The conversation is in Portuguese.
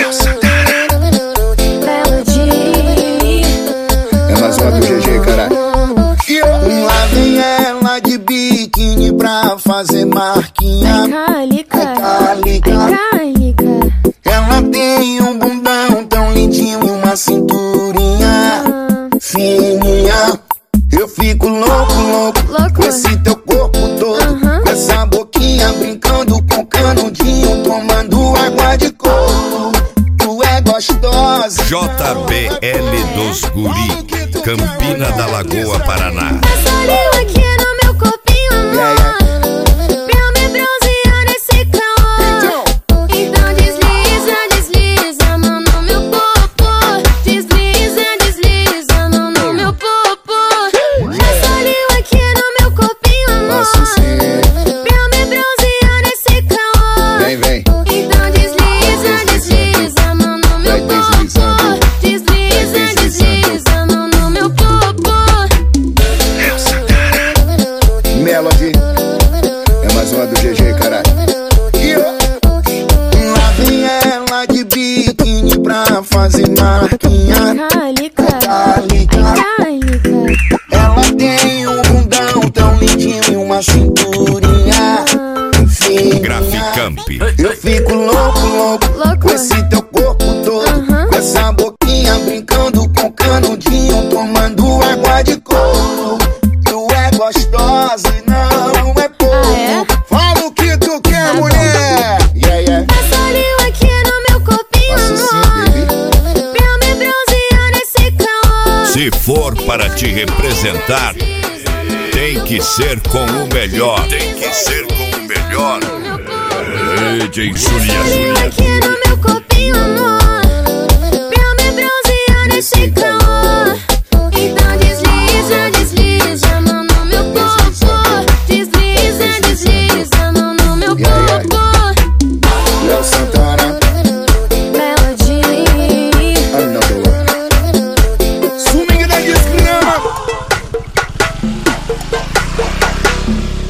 É mais uma do GG, caralho. Lá vem ela de biquíni pra fazer marquinha. Ela tem um bundão tão lindinho e uma cinturinha fininha. Eu fico louco com esse teu corpo todo, com essa boquinha brincando com canudinho, tomando água de coco. Tu é gostosa. JBL dos Guri, Campina da Lagoa, Paraná. Passa língua aqui no meu corpinho, amor, pra me bronzear nesse calor. Então desliza a mão no meu popô. Desliza a mão no meu popô. Passa língua aqui no meu corpinho, amor, pra me bronzear nesse calor. Vem. Então desliza a mão no meu popô. Desliza a mão no meu popô. Melody. É mais uma do GG, caralho. Lá vem ela de biquíni pra fazer marquinha. Ela tem um bundão tão lindinho e uma cinturinha fininha. Graficamp. Eu fico louco com esse teu corpo todo, com essa boquinha brincando com canudinho, tomando água de coco. Tu é gostosa e não é pouco. Fala o que tu quer, mulher. Passa língua aqui no meu corpinho, amor, pra me bronzear nesse calor. Se for para te representar, tem que ser com o melhor. DJ Julia. Aqui no meu corpinho, amor, pra me bronzear nesse calor. Então desliza a mão no meu popô. Desliza a mão no meu popô. Léo Santana. Melody. Another one. Swing da desgrama.